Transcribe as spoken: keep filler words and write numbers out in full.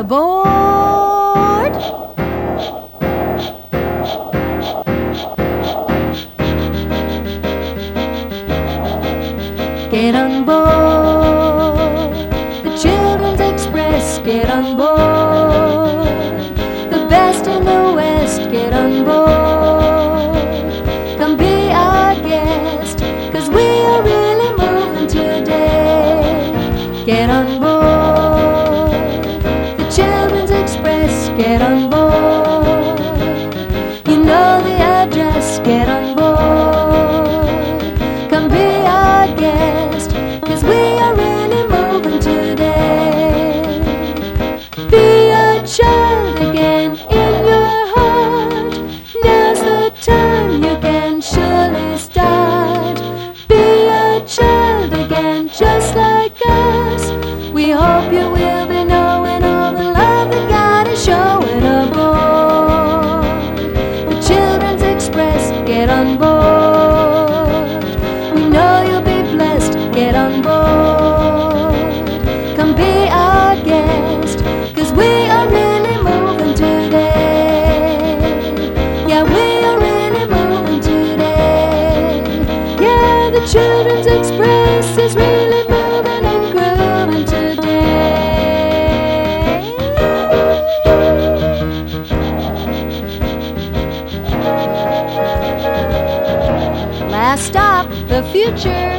aboard. Get on board the Children's Express. Get on board the best in the West. Get on board, come be our guest, 'cause we are really moving today. Get on board the Children's Express. Get on board, you know the address. Get on board, come be our guest, 'cause we are really moving today. Be a child again in your heart. Now's the time you can surely start. Be a child again just like us. We hope you will be knowing all the love that God is showing aboard the Children's Express. Get on board, we know you'll be blessed. Get on board, come be our guest, 'cause we are really moving today. Yeah, we are really moving today. Yeah, the Children's Express is really moving and grooving today. Last stop, the future.